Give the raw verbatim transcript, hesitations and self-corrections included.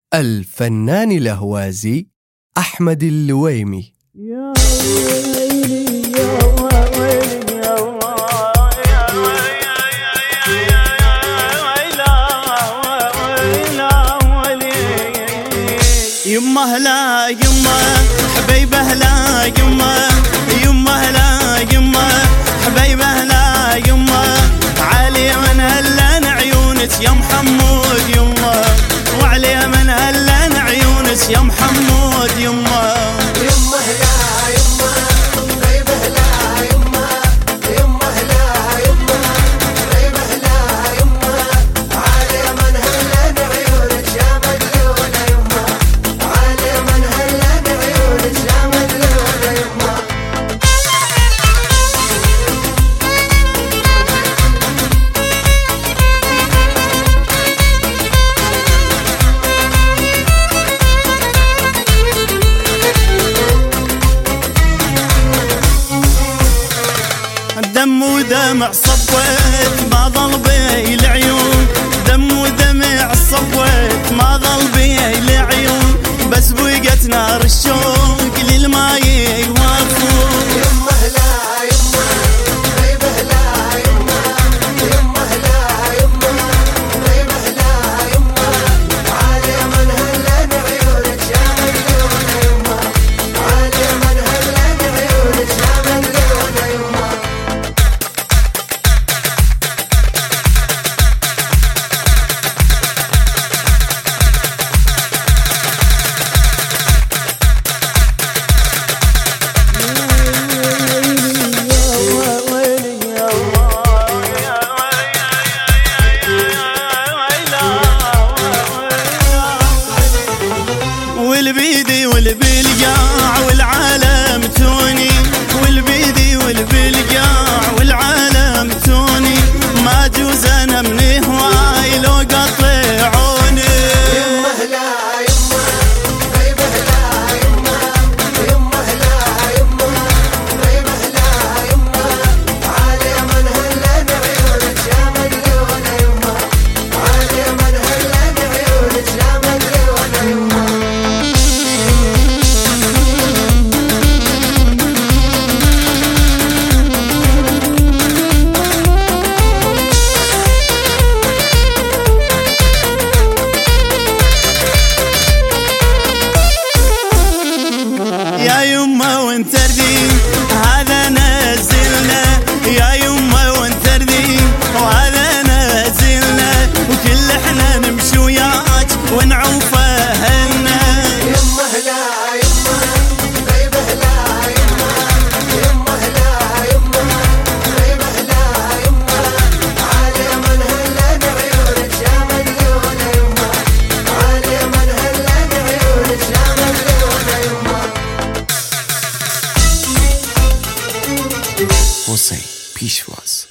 الفنان الأهوازي أحمد اللويمي. يا ويلي يا ويلي يا يمه لا يمه حبيبه لا يمه يمه لا يمه حبيبه لا يمه علي من هلان عيونك يا محمود يمه وعلي من هلان عيونك يا محمود يمه يمه لا يمه حبيبه لا يمه يمه لا يمه حبيبه لا يمه علي من هلان عيونك يا مدلولة يمه علي من هلان عيونك يا مدلولة يمه دم ودمع صبيت ما ظل بي العيون دم ودمع صبيت ما ظل بي العيون بس بقت نار الشوق للماي يوافون يمه لا يمه حبيبه لا يمه يمه لا يمه حبيبه لا يمه علي من هلان عيونك يا مدلولة يمه علي من هلان عيونك يا مدلولة يمه والبيدي والبلقاع والعالم توني والبيدي والبلقاع والعالم توني ما جوز انا من هواي لو قطعوني يمه لا يمه حبيبه لا يمه يمه لا يمه حبيبه لا يمه علي من هلان عيونك يا مدلولة يمه علي من هلان عيونك يا مدلولة يمه يا يمه وانت ردي هذا نزلنا يا يمه وانت ردي وهذا نزلنا وكل احنا نمشي وياك ونعوف اهلنا يمه لا يمه حبيبه لا يمه يمه لا يمه حبيبه لا يمه علي من هلان عيونك يا مدلولة يمه علي من هلان عيونك يا مدلولة يمه حسین پیشواز.